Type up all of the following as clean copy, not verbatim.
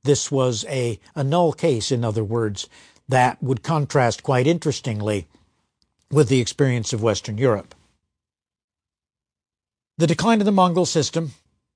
This was a null case, in other words, that would contrast quite interestingly with the experience of Western Europe. The decline of the Mongol system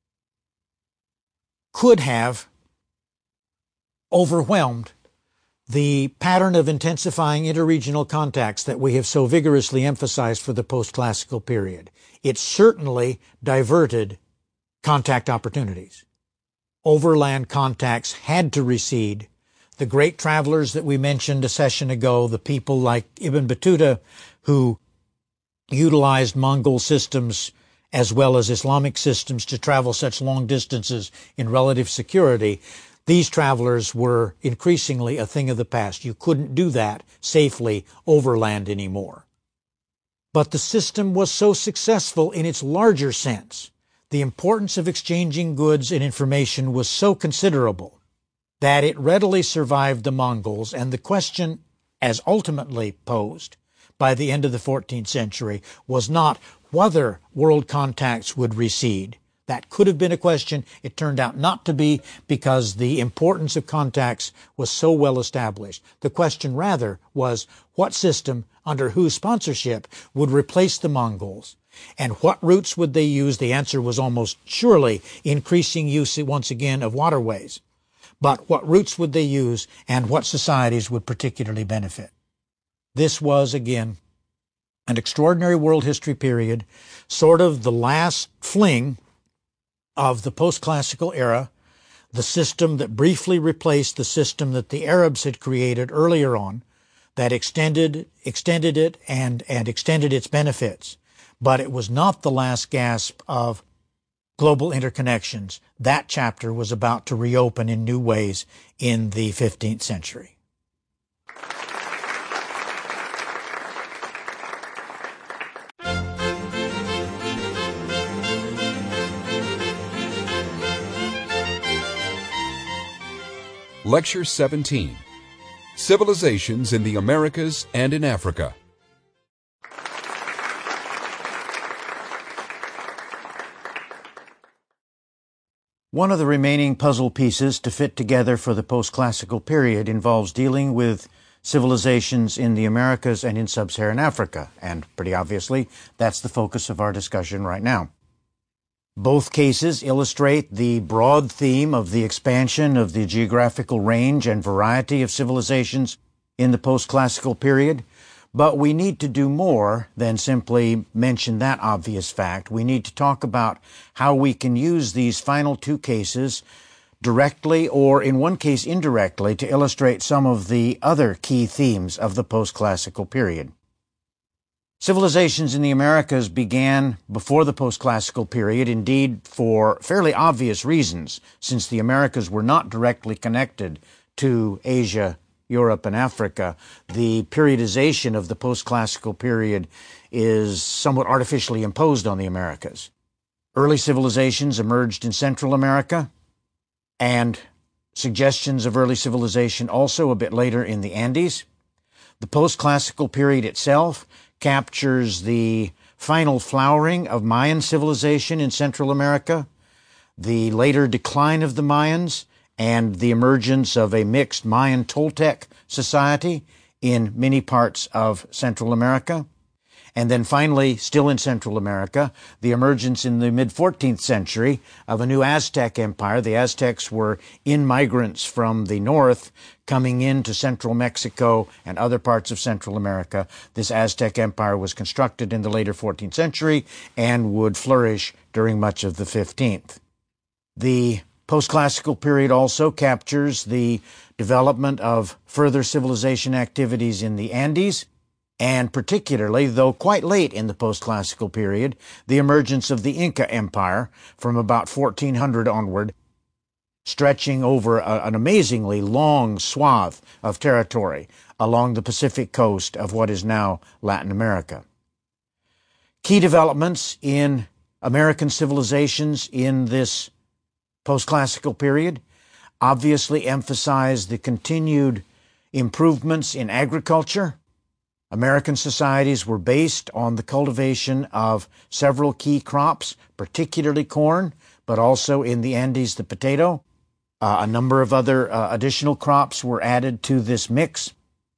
could have overwhelmed the pattern of intensifying interregional contacts that we have so vigorously emphasized for the post-classical period. It certainly diverted contact opportunities. Overland contacts had to recede. The great travelers that we mentioned a session ago, the people like Ibn Battuta, who utilized Mongol systems as well as Islamic systems to travel such long distances in relative security, these travelers were increasingly a thing of the past. You couldn't do that safely overland anymore. But the system was so successful in its larger sense, the importance of exchanging goods and information was so considerable that it readily survived the Mongols, and the question, as ultimately posed by the end of the 14th century, was not whether world contacts would recede. That could have been a question. It turned out not to be, because the importance of contacts was so well established. The question rather was what system, under whose sponsorship, would replace the Mongols, and what routes would they use? The answer was almost surely increasing use once again of waterways. But what routes would they use, and what societies would particularly benefit? This was, again, an extraordinary world history period, sort of the last fling of the post-classical era, the system that briefly replaced the system that the Arabs had created earlier on, that extended it and extended its benefits. But it was not the last gasp of global interconnections. That chapter was about to reopen in new ways in the 15th century. Lecture 17, Civilizations in the Americas and in Africa. One of the remaining puzzle pieces to fit together for the post-classical period involves dealing with civilizations in the Americas and in sub-Saharan Africa, and pretty obviously, that's the focus of our discussion right now. Both cases illustrate the broad theme of the expansion of the geographical range and variety of civilizations in the post-classical period, but we need to do more than simply mention that obvious fact. We need to talk about how we can use these final two cases directly, or in one case indirectly, to illustrate some of the other key themes of the post-classical period. Civilizations in the Americas began before the post-classical period, indeed for fairly obvious reasons, since the Americas were not directly connected to Asia, Europe, and Africa. The periodization of the post-classical period is somewhat artificially imposed on the Americas. Early civilizations emerged in Central America, and suggestions of early civilization also a bit later in the Andes. The post-classical period itself captures the final flowering of Mayan civilization in Central America, the later decline of the Mayans, and the emergence of a mixed Mayan-Toltec society in many parts of Central America. And then finally, still in Central America, the emergence in the mid-14th century of a new Aztec empire. The Aztecs were in-migrants from the north coming into central Mexico and other parts of Central America. This Aztec empire was constructed in the later 14th century and would flourish during much of the 15th. The post-classical period also captures the development of further civilization activities in the Andes, and particularly, though quite late in the post-classical period, the emergence of the Inca Empire from about 1400 onward, stretching over an amazingly long swath of territory along the Pacific coast of what is now Latin America. Key developments in American civilizations in this post-classical period obviously emphasize the continued improvements in agriculture. American societies were based on the cultivation of several key crops, particularly corn, but also in the Andes, the potato. A number of other additional crops were added to this mix.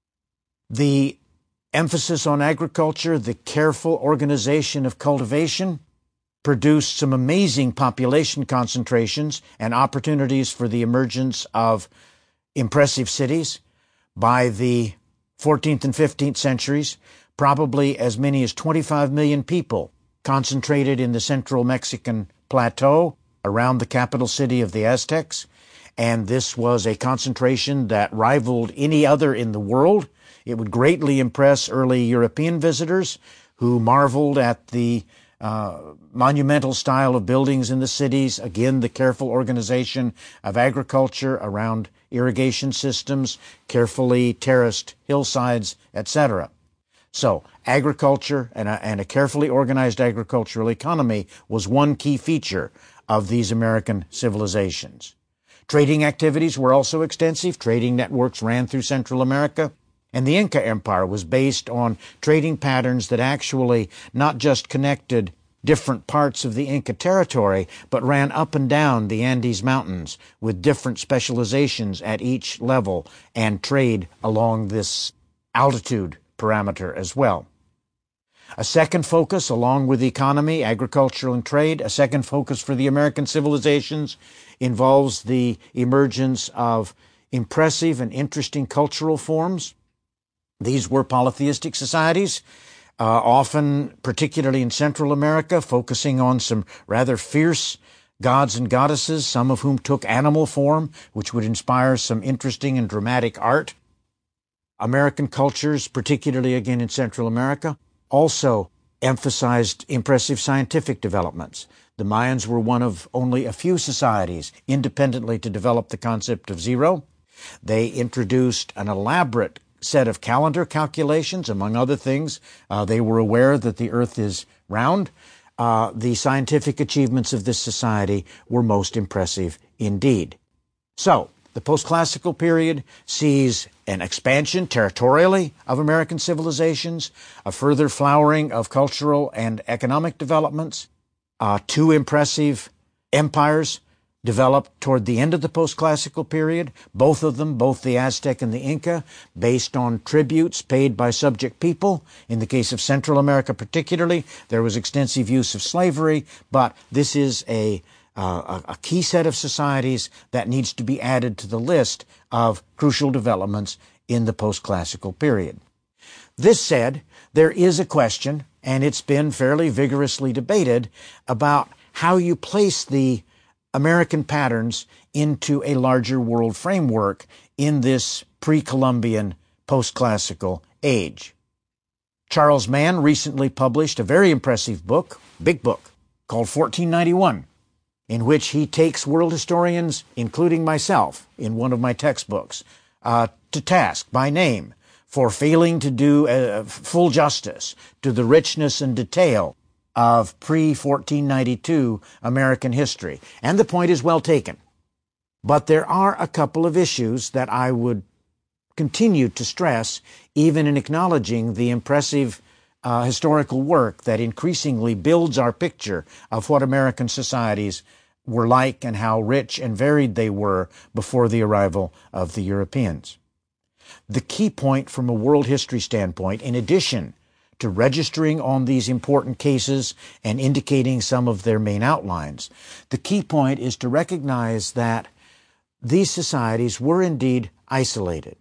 The emphasis on agriculture, the careful organization of cultivation, produced some amazing population concentrations and opportunities for the emergence of impressive cities. By the 14th and 15th centuries, probably as many as 25 million people concentrated in the central Mexican plateau around the capital city of the Aztecs. And this was a concentration that rivaled any other in the world. It would greatly impress early European visitors who marveled at the monumental style of buildings in the cities, again, the careful organization of agriculture around irrigation systems, carefully terraced hillsides, etc. So agriculture and a carefully organized agricultural economy was one key feature of these American civilizations. Trading activities were also extensive. Trading networks ran through Central America. And the Inca Empire was based on trading patterns that actually not just connected different parts of the Inca territory, but ran up and down the Andes Mountains with different specializations at each level and trade along this altitude parameter as well. A second focus, along with economy, agriculture, and trade, a second focus for the American civilizations involves the emergence of impressive and interesting cultural forms. These were polytheistic societies, often, particularly in Central America, focusing on some rather fierce gods and goddesses, some of whom took animal form, which would inspire some interesting and dramatic art. American cultures, particularly again in Central America, also emphasized impressive scientific developments. The Mayans were one of only a few societies independently to develop the concept of zero. They introduced an elaborate set of calendar calculations, among other things. They were aware that the earth is round. The scientific achievements of this society were most impressive indeed. So, the post-classical period sees an expansion territorially of American civilizations, a further flowering of cultural and economic developments, two impressive empires developed toward the end of the post-classical period, both of them, both the Aztec and the Inca, based on tributes paid by subject people. In the case of Central America particularly, there was extensive use of slavery, but this is a key set of societies that needs to be added to the list of crucial developments in the post-classical period. This said, there is a question, and it's been fairly vigorously debated, about how you place the American patterns into a larger world framework in this pre-Columbian post-classical age. Charles Mann recently published a very impressive book, big book, called 1491, in which he takes world historians, including myself, in one of my textbooks, to task by name for failing to do full justice to the richness and detail of pre-1492 American history. And the point is well taken. But there are a couple of issues that I would continue to stress, even in acknowledging the impressive historical work that increasingly builds our picture of what American societies were like and how rich and varied they were before the arrival of the Europeans. The key point from a world history standpoint, in addition to registering on these important cases and indicating some of their main outlines, the key point is to recognize that these societies were indeed isolated.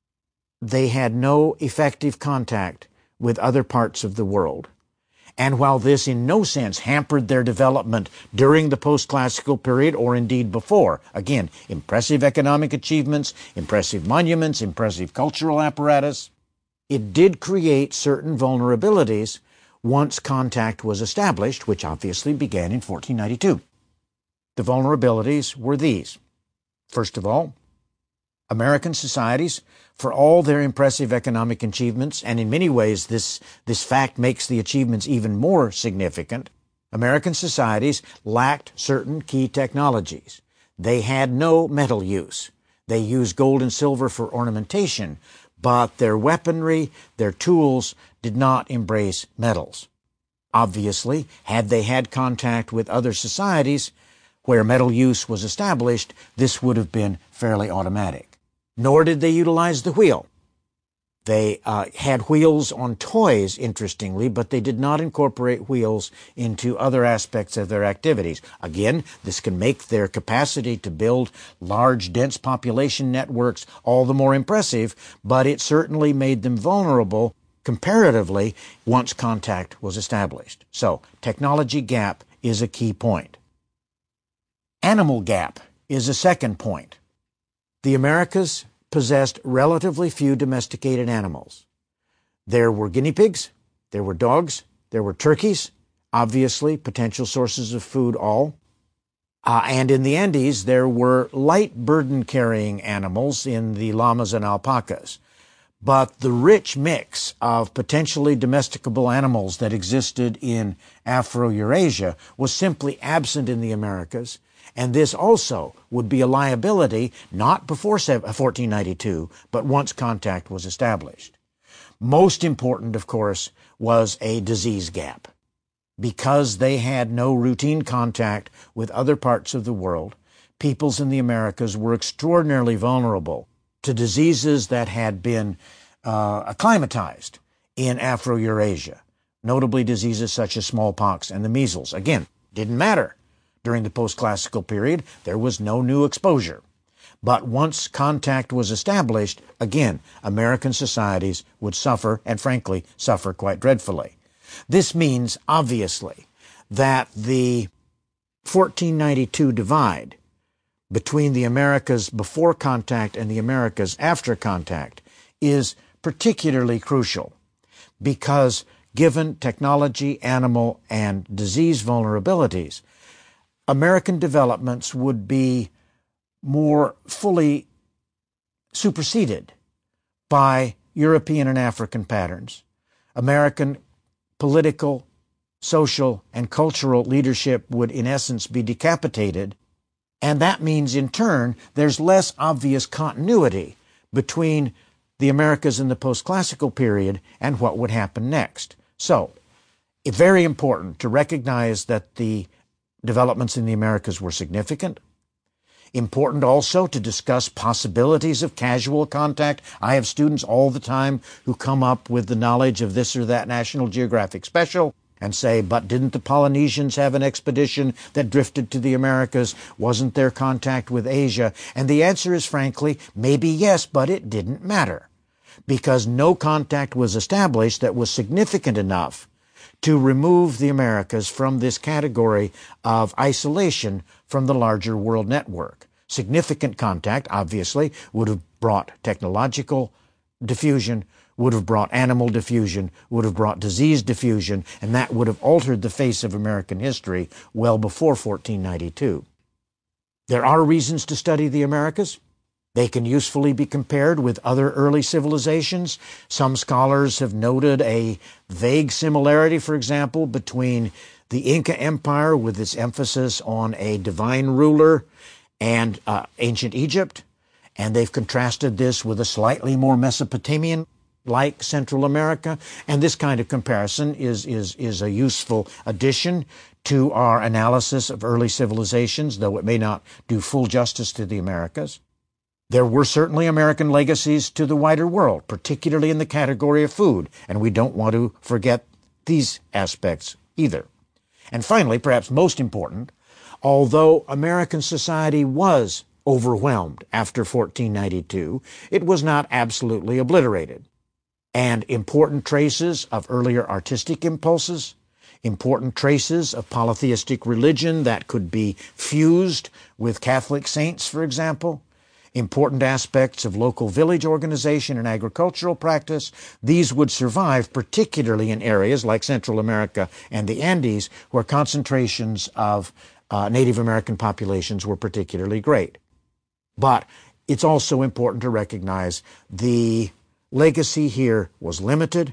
They had no effective contact with other parts of the world. And while this in no sense hampered their development during the post-classical period or indeed before, again, impressive economic achievements, impressive monuments, impressive cultural apparatus, it did create certain vulnerabilities once contact was established, which obviously began in 1492. The vulnerabilities were these. First of all, American societies, for all their impressive economic achievements, and in many ways this fact makes the achievements even more significant, American societies lacked certain key technologies. They had no metal use. They used gold and silver for ornamentation, but their weaponry, their tools, did not embrace metals. Obviously, had they had contact with other societies, Where metal use was established, this would have been fairly automatic. Nor did they utilize the wheel. They had wheels on toys, interestingly, but they did not incorporate wheels into other aspects of their activities. Again, this can make their capacity to build large, dense population networks all the more impressive, but it certainly made them vulnerable comparatively once contact was established. So, technology gap is a key point. Animal gap is a second point. The Americas possessed relatively few domesticated animals. There were guinea pigs, there were dogs, there were turkeys, obviously potential sources of food all. And in the Andes, there were light burden-carrying animals in the llamas and alpacas. But the rich mix of potentially domesticable animals that existed in Afro-Eurasia was simply absent in the Americas, and this also would be a liability not before 1492, but once contact was established. Most important, of course, was a disease gap. Because they had no routine contact with other parts of the world, peoples in the Americas were extraordinarily vulnerable to diseases that had been acclimatized in Afro-Eurasia, notably diseases such as smallpox and the measles. Again, didn't matter. During the post-classical period, there was no new exposure. But once contact was established, again, American societies would suffer, and frankly, suffer quite dreadfully. This means, obviously, that the 1492 divide between the Americas before contact and the Americas after contact is particularly crucial because given technology, animal, and disease vulnerabilities, American developments would be more fully superseded by European and African patterns. American political, social, and cultural leadership would in essence be decapitated, and that means in turn there's less obvious continuity between the Americas in the post-classical period and what would happen next. So, it's very important to recognize that the developments in the Americas were significant. Important also to discuss possibilities of casual contact. I have students all the time who come up with the knowledge of this or that National Geographic special and say, but didn't the Polynesians have an expedition that drifted to the Americas? Wasn't there contact with Asia? And the answer is frankly, maybe yes, but it didn't matter because no contact was established that was significant enough to remove the Americas from this category of isolation from the larger world network. Significant contact, obviously, would have brought technological diffusion, would have brought animal diffusion, would have brought disease diffusion, and that would have altered the face of American history well before 1492. There are reasons to study the Americas. They can usefully be compared with other early civilizations. Some scholars have noted a vague similarity, for example, between the Inca Empire with its emphasis on a divine ruler and ancient Egypt, and they've contrasted this with a slightly more Mesopotamian-like Central America, and this kind of comparison is a useful addition to our analysis of early civilizations, though it may not do full justice to the Americas. There were certainly American legacies to the wider world, particularly in the category of food, and we don't want to forget these aspects either. And finally, perhaps most important, although American society was overwhelmed after 1492, it was not absolutely obliterated. And important traces of earlier artistic impulses, important traces of polytheistic religion that could be fused with Catholic saints, for example, important aspects of local village organization and agricultural practice, these would survive particularly in areas like Central America and the Andes where concentrations of Native American populations were particularly great. But it's also important to recognize the legacy here was limited.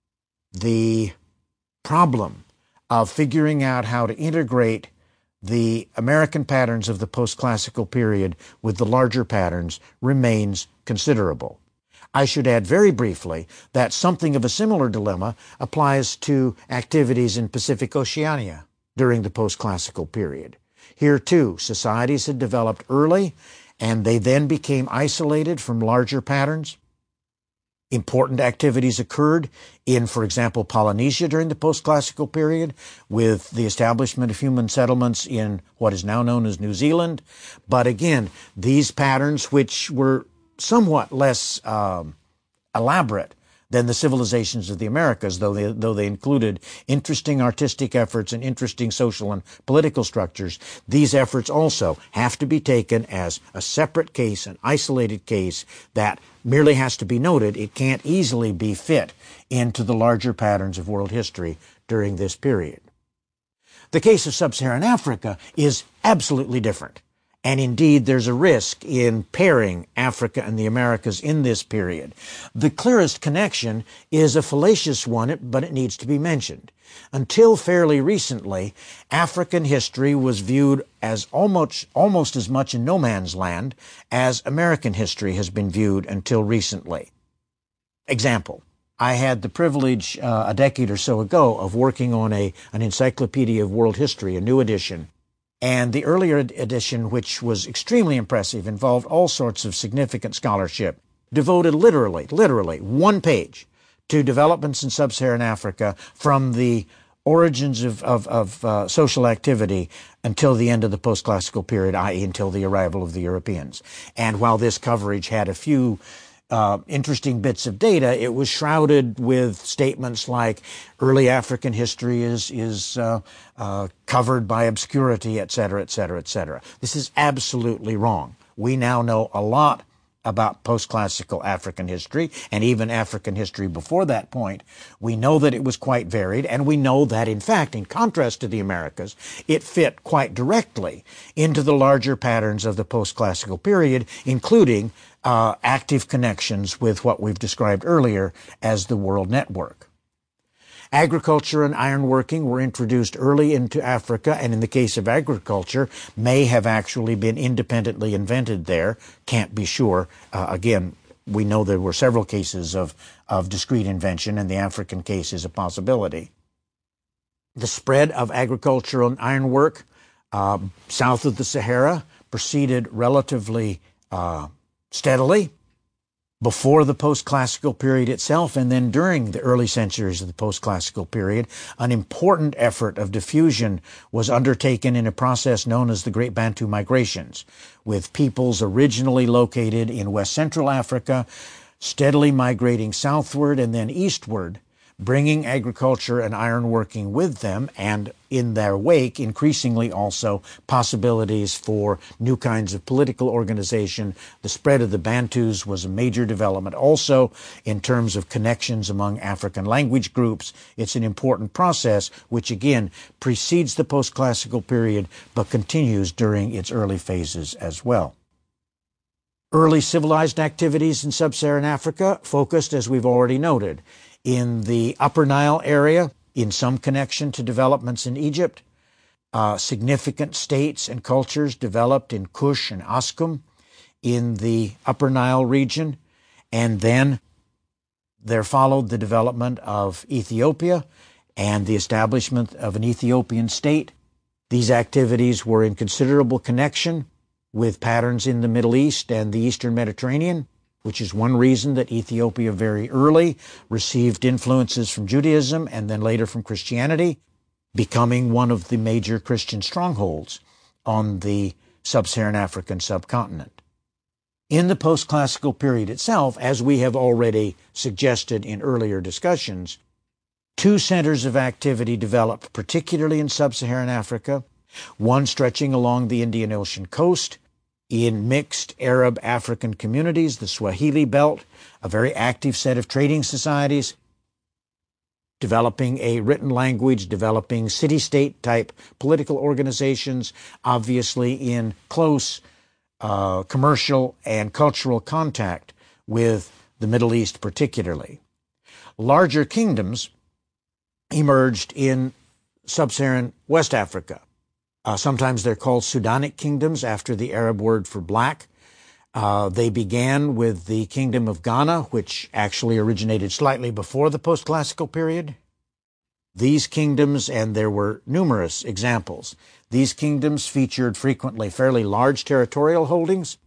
The problem of figuring out how to integrate the American patterns of the post-classical period with the larger patterns remains considerable. I should add very briefly that something of a similar dilemma applies to activities in Pacific Oceania during the post-classical period. Here, too, societies had developed early, and they then became isolated from larger patterns. Important activities occurred in, for example, Polynesia during the post-classical period, with the establishment of human settlements in what is now known as New Zealand. But again, these patterns, which were somewhat less elaborate than the civilizations of the Americas, though they included interesting artistic efforts and interesting social and political structures, these efforts also have to be taken as a separate case, an isolated case that merely has to be noted. It can't easily be fit into the larger patterns of world history during this period. The case of sub-Saharan Africa is absolutely different. And indeed, there's a risk in pairing Africa and the Americas in this period. The clearest connection is a fallacious one, but it needs to be mentioned. Until fairly recently, African history was viewed as almost as much in no man's land as American history has been viewed until recently. Example. I had the privilege a decade or so ago of working on an encyclopedia of world history, a new edition. And the earlier edition, which was extremely impressive, involved all sorts of significant scholarship, devoted literally one page to developments in sub-Saharan Africa from the origins of social activity until the end of the post-classical period, i.e. until the arrival of the Europeans. And while this coverage had a few interesting bits of data, it was shrouded with statements like early African history is covered by obscurity, etc., etc., etc. This is absolutely wrong. We now know a lot about post-classical African history, and even African history before that point. We know that it was quite varied, and we know that, in fact, in contrast to the Americas, it fit quite directly into the larger patterns of the post-classical period, including active connections with what we've described earlier as the world network. Agriculture and ironworking were introduced early into Africa, and in the case of agriculture, may have actually been independently invented there. Can't be sure. Again, we know there were several cases of discrete invention, and the African case is a possibility. The spread of agricultural and ironwork south of the Sahara proceeded relatively steadily before the post-classical period itself, and then during the early centuries of the post-classical period, an important effort of diffusion was undertaken in a process known as the Great Bantu Migrations, with peoples originally located in West Central Africa, steadily migrating southward and then eastward, bringing agriculture and ironworking with them, and in their wake, increasingly also possibilities for new kinds of political organization. The spread of the Bantus was a major development. Also, in terms of connections among African language groups, it's an important process which, again, precedes the post-classical period, but continues during its early phases as well. Early civilized activities in sub-Saharan Africa focused, as we've already noted, in the Upper Nile area, in some connection to developments in Egypt. Significant states and cultures developed in Kush and Askum in the Upper Nile region. And then there followed the development of Ethiopia and the establishment of an Ethiopian state. These activities were in considerable connection with patterns in the Middle East and the Eastern Mediterranean, which is one reason that Ethiopia very early received influences from Judaism and then later from Christianity, becoming one of the major Christian strongholds on the sub-Saharan African subcontinent. In the post-classical period itself, as we have already suggested in earlier discussions, two centers of activity developed, particularly in sub-Saharan Africa, one stretching along the Indian Ocean coast, in mixed Arab-African communities, the Swahili Belt, a very active set of trading societies, developing a written language, developing city-state type political organizations, obviously in close commercial and cultural contact with the Middle East particularly. Larger kingdoms emerged in sub-Saharan West Africa. Sometimes they're called Sudanic kingdoms after the Arab word for black. They began with the Kingdom of Ghana, which actually originated slightly before the post-classical period. These kingdoms, and there were numerous examples, these kingdoms featured frequently fairly large territorial holdings,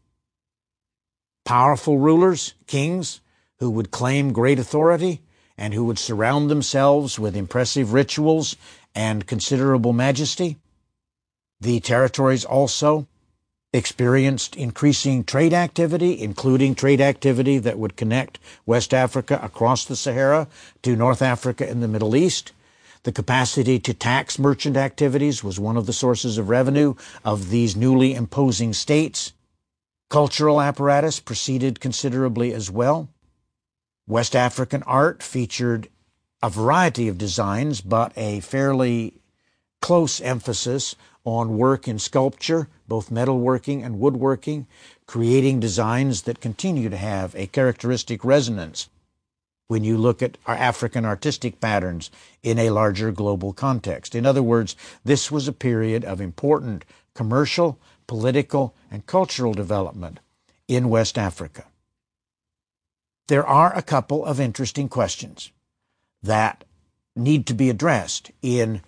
powerful rulers, kings, who would claim great authority and who would surround themselves with impressive rituals and considerable majesty. The territories also experienced increasing trade activity, including trade activity that would connect West Africa across the Sahara to North Africa and the Middle East. The capacity to tax merchant activities was one of the sources of revenue of these newly imposing states. Cultural apparatus proceeded considerably as well. West African art featured a variety of designs, but a fairly close emphasis on work in sculpture, both metalworking and woodworking, creating designs that continue to have a characteristic resonance when you look at our African artistic patterns in a larger global context. In other words, this was a period of important commercial, political, and cultural development in West Africa. There are a couple of interesting questions that need to be addressed in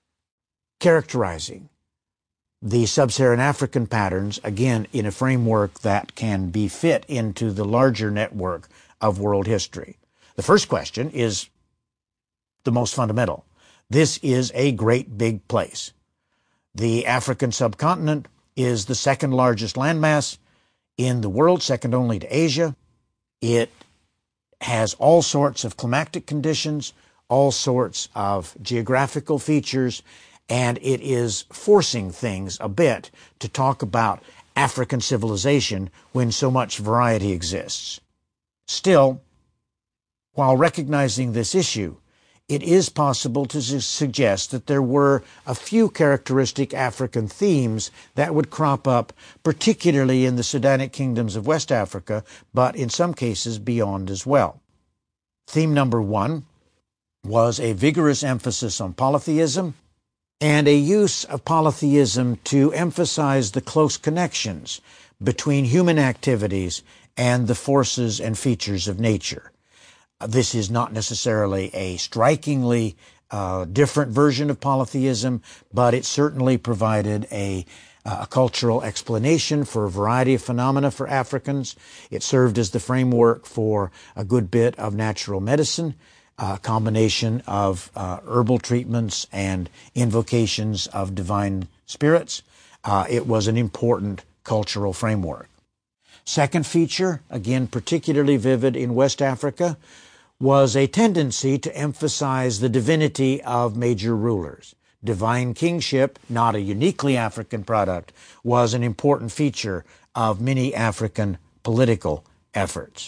characterizing the sub-Saharan African patterns, again, in a framework that can be fit into the larger network of world history. The first question is the most fundamental. This is a great big place. The African subcontinent is the second largest landmass in the world, second only to Asia. It has all sorts of climatic conditions, all sorts of geographical features, and it is forcing things a bit to talk about African civilization when so much variety exists. Still, while recognizing this issue, it is possible to suggest that there were a few characteristic African themes that would crop up, particularly in the Sudanic kingdoms of West Africa, but in some cases beyond as well. Theme number one was a vigorous emphasis on polytheism and a use of polytheism to emphasize the close connections between human activities and the forces and features of nature. This is not necessarily a strikingly different version of polytheism, but it certainly provided a cultural explanation for a variety of phenomena for Africans. It served as the framework for a good bit of natural medicine, a combination of herbal treatments and invocations of divine spirits. It was an important cultural framework. Second feature, again particularly vivid in West Africa, was a tendency to emphasize the divinity of major rulers. Divine kingship, not a uniquely African product, was an important feature of many African political efforts.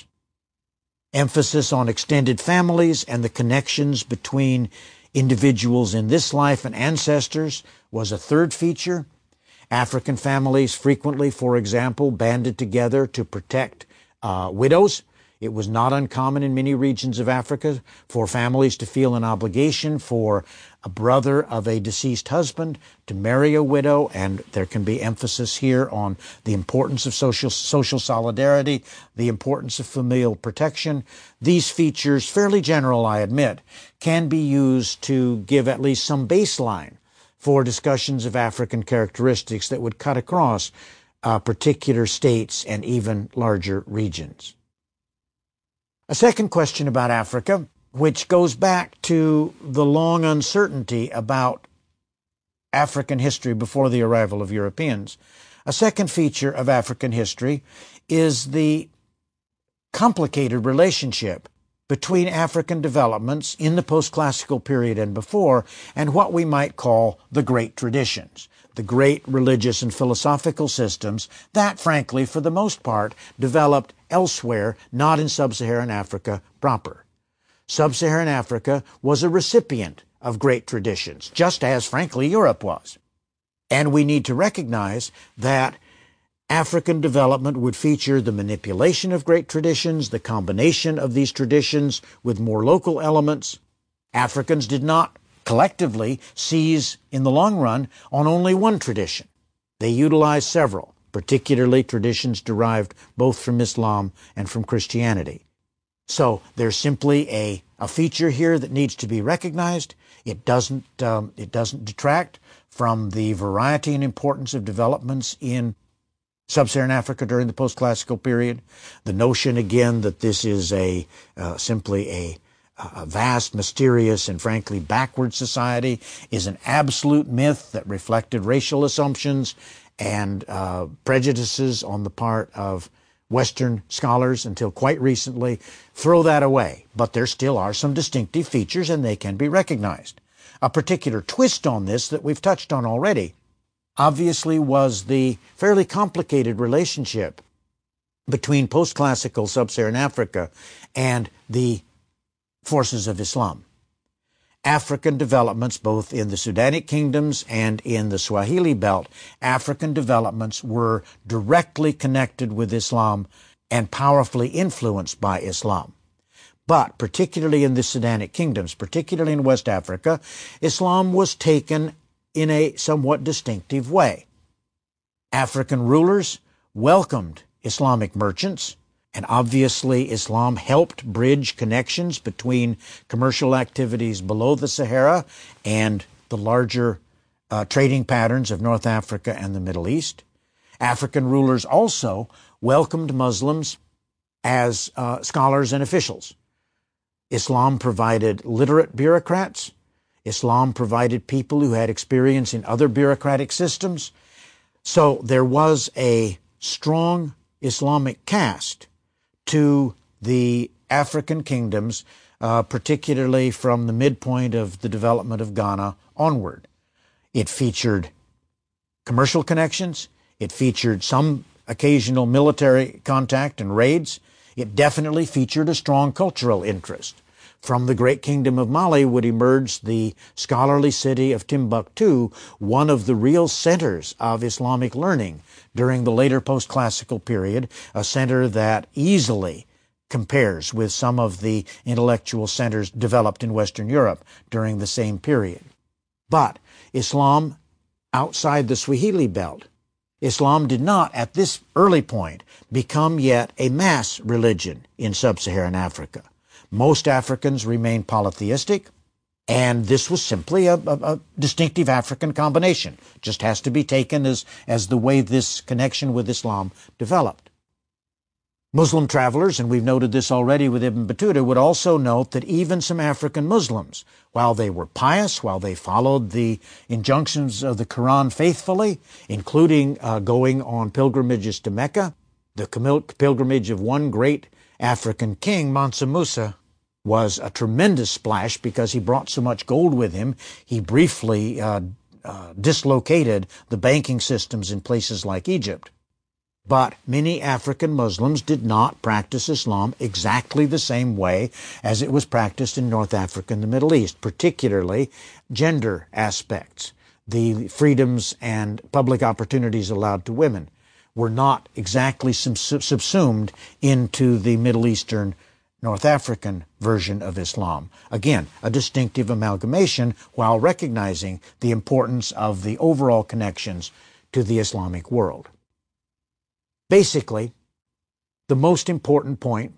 Emphasis on extended families and the connections between individuals in this life and ancestors was a third feature. African families frequently, for example, banded together to protect widows. It was not uncommon in many regions of Africa for families to feel an obligation for a brother of a deceased husband to marry a widow, and there can be emphasis here on the importance of social solidarity, the importance of familial protection. These features, fairly general, I admit, can be used to give at least some baseline for discussions of African characteristics that would cut across particular states and even larger regions. A second question about Africa, which goes back to the long uncertainty about African history before the arrival of Europeans. A second feature of African history is the complicated relationship between African developments in the post-classical period and before, and what we might call the great traditions, the great religious and philosophical systems that, frankly, for the most part, developed elsewhere, not in sub-Saharan Africa proper. Sub-Saharan Africa was a recipient of great traditions, just as, frankly, Europe was. And we need to recognize that African development would feature the manipulation of great traditions, the combination of these traditions with more local elements. Africans did not collectively seize, in the long run, on only one tradition. They utilized several, particularly traditions derived both from Islam and from Christianity. So there's simply a a feature here that needs to be recognized. It doesn't detract from the variety and importance of developments in Sub-Saharan Africa during the post-classical period. The notion, again, that this is simply a vast, mysterious, and frankly backward society is an absolute myth that reflected racial assumptions and prejudices on the part of Western scholars until quite recently. Throw that away. But there still are some distinctive features, and they can be recognized. A particular twist on this that we've touched on already obviously was the fairly complicated relationship between post-classical Sub-Saharan Africa and the forces of Islam. African developments, both in the Sudanic kingdoms and in the Swahili belt, African developments were directly connected with Islam and powerfully influenced by Islam. But particularly in the Sudanic kingdoms, particularly in West Africa, Islam was taken in a somewhat distinctive way. African rulers welcomed Islamic merchants, and obviously Islam helped bridge connections between commercial activities below the Sahara and the larger trading patterns of North Africa and the Middle East. African rulers also welcomed Muslims as scholars and officials. Islam provided literate bureaucrats. Islam provided people who had experience in other bureaucratic systems. So there was a strong Islamic cast to the African kingdoms, particularly from the midpoint of the development of Ghana onward. It featured commercial connections. It featured some occasional military contact and raids. It definitely featured a strong cultural interest. From the great kingdom of Mali would emerge the scholarly city of Timbuktu, one of the real centers of Islamic learning during the later post-classical period, a center that easily compares with some of the intellectual centers developed in Western Europe during the same period. But Islam outside the Swahili belt, Islam did not, at this early point, become yet a mass religion in sub-Saharan Africa. Most Africans remained polytheistic, and this was simply a distinctive African combination. Just has to be taken as the way this connection with Islam developed. Muslim travelers, and we've noted this already with Ibn Battuta, would also note that even some African Muslims, while they were pious, while they followed the injunctions of the Quran faithfully, including going on pilgrimages to Mecca, the pilgrimage of one great African king, Mansa Musa, was a tremendous splash because he brought so much gold with him. He briefly dislocated the banking systems in places like Egypt. But many African Muslims did not practice Islam exactly the same way as it was practiced in North Africa and the Middle East, particularly gender aspects. The freedoms and public opportunities allowed to women were not exactly subsumed into the Middle Eastern, North African version of Islam. Again, a distinctive amalgamation while recognizing the importance of the overall connections to the Islamic world. Basically, the most important point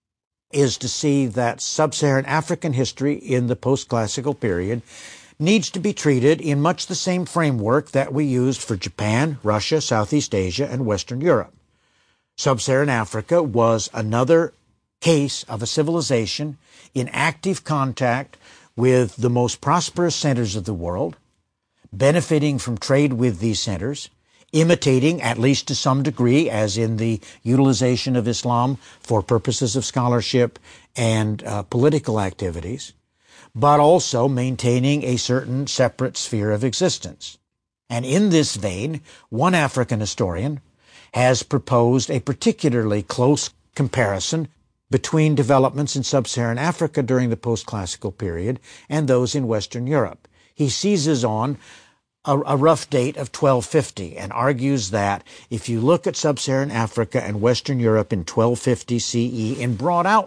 is to see that sub-Saharan African history in the post-classical period needs to be treated in much the same framework that we used for Japan, Russia, Southeast Asia, and Western Europe. Sub-Saharan Africa was another case of a civilization in active contact with the most prosperous centers of the world, benefiting from trade with these centers, imitating, at least to some degree, as in the utilization of Islam for purposes of scholarship and political activities, but also maintaining a certain separate sphere of existence. And in this vein, one African historian has proposed a particularly close comparison between developments in sub-Saharan Africa during the post-classical period and those in Western Europe. He seizes on a rough date of 1250 and argues that if you look at sub-Saharan Africa and Western Europe in 1250 CE in broad outline,